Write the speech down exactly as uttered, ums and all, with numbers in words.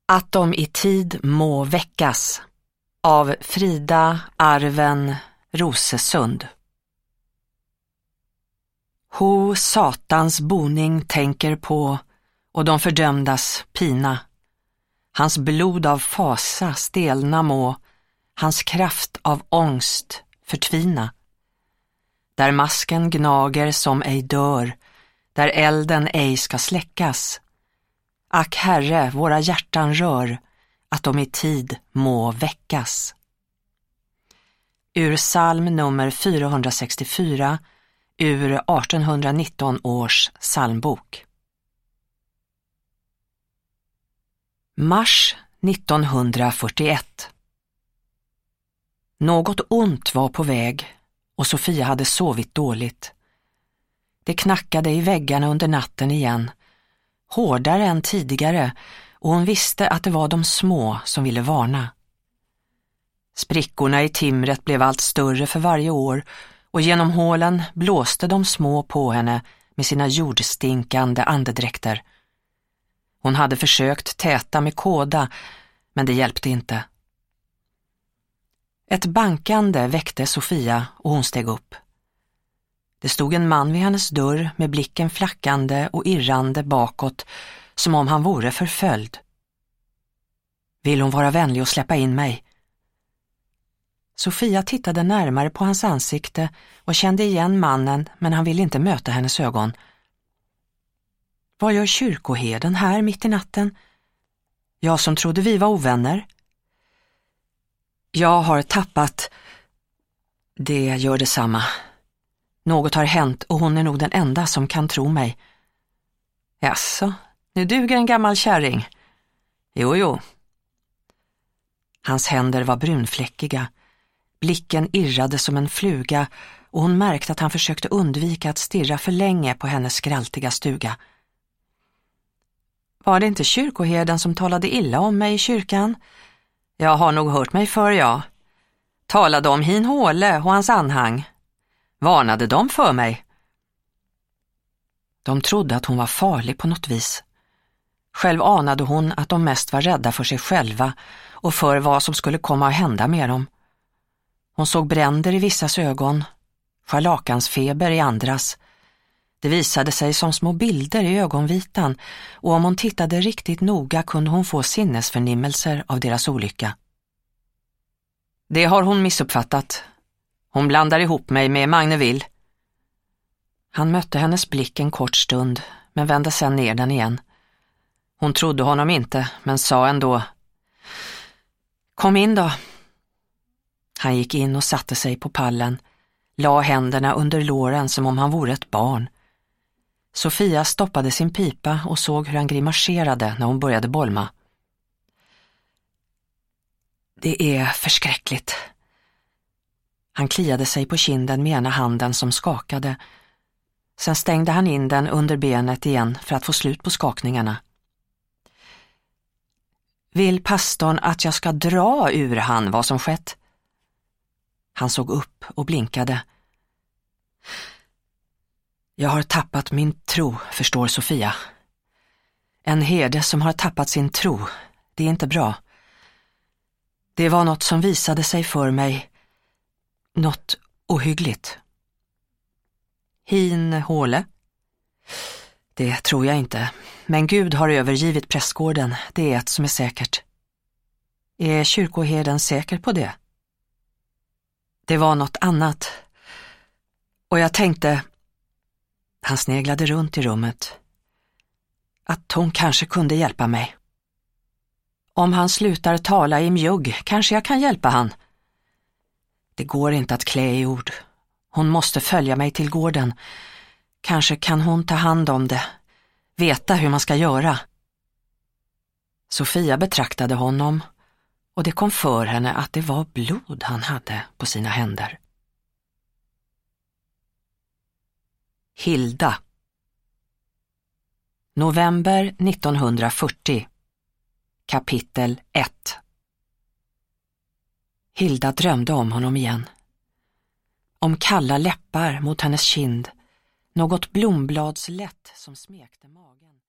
Att de i tid må väckas av Frida Arven Rosesund. Ho satans boning tänker på och de fördömdas pina. Hans blod av fasa stelna må, hans kraft av ångst förtvina. Där masken gnager som ej dör, där elden ej ska släckas. Ack Herre, våra hjärtan rör, att de i tid må väckas. Ur psalm nummer fyrahundrasextiofyra, ur artonhundranitton års psalmbok. Mars nittonhundrafyrtioett. Något ont var på väg och Sofia hade sovit dåligt. Det knackade i väggarna under natten igen, hårdare än tidigare, och hon visste att det var de små som ville varna. Sprickorna i timret blev allt större för varje år och genom hålen blåste de små på henne med sina jordstinkande andedräkter. Hon hade försökt täta med kåda, men det hjälpte inte. Ett bankande väckte Sofia och hon steg upp. Det stod en man vid hennes dörr med blicken flackande och irrande bakåt, som om han vore förföljd. Vill hon vara vänlig och släppa in mig? Sofia tittade närmare på hans ansikte och kände igen mannen, men han ville inte möta hennes ögon. Vad gör kyrkoherden här mitt i natten? Jag som trodde vi var ovänner. Jag har tappat. Det gör detsamma. Något har hänt och hon är nog den enda som kan tro mig. Jaså, nu duger en gammal kärring. Jo, jo. Hans händer var brunfläckiga. Blicken irrade som en fluga och hon märkte att han försökte undvika att stirra för länge på hennes skraltiga stuga. Var det inte kyrkoherden som talade illa om mig i kyrkan? Jag har nog hört mig för, ja. Talade om hin Håle och hans anhang. Varnade de för mig? De trodde att hon var farlig på något vis. Själv anade hon att de mest var rädda för sig själva och för vad som skulle komma att hända med dem. Hon såg bränder i vissas ögon, scharlakansfeber i andras. Det visade sig som små bilder i ögonvitan, och om hon tittade riktigt noga kunde hon få sinnesförnimmelser av deras olycka. Det har hon missuppfattat. Hon blandar ihop mig med Magne Will. Han mötte hennes blick en kort stund, men vände sedan ner den igen. Hon trodde honom inte, men sa ändå: Kom in då. Han gick in och satte sig på pallen, la händerna under låren som om han vore ett barn. Sofia stoppade sin pipa och såg hur han grimaserade när hon började bolma. Det är förskräckligt. Han kliade sig på kinden med ena handen som skakade. Sen stängde han in den under benet igen för att få slut på skakningarna. Vill pastorn att jag ska dra ur han vad som skett? Han såg upp och blinkade. Jag har tappat min tro, förstår Sofia. En herde som har tappat sin tro, det är inte bra. Det var något som visade sig för mig, något ohyggligt. Hin Håle? Det tror jag inte, men Gud har övergivit prästgården, det är ett som är säkert. Är kyrkoherden säker på det? Det var något annat. Och jag tänkte, han sneglade runt i rummet, att hon kanske kunde hjälpa mig. Om han slutar tala i mjugg kanske jag kan hjälpa han. Det går inte att klä i ord. Hon måste följa mig till gården. Kanske kan hon ta hand om det, veta hur man ska göra. Sofia betraktade honom, och det kom för henne att det var blod han hade på sina händer. Hilda. November nittonhundrafyrtio. Kapitel ett. Hilda drömde om honom igen. Om kalla läppar mot hennes kind, något blomblads lätt som smekte magen.